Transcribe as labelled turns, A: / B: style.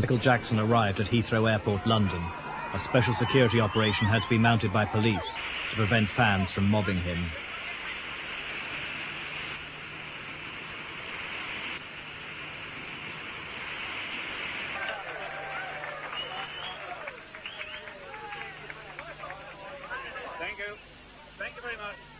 A: Michael Jackson arrived at Heathrow Airport, London, a special security operation had to be mounted by police to prevent fans from mobbing him.
B: Thank you. Thank you very much.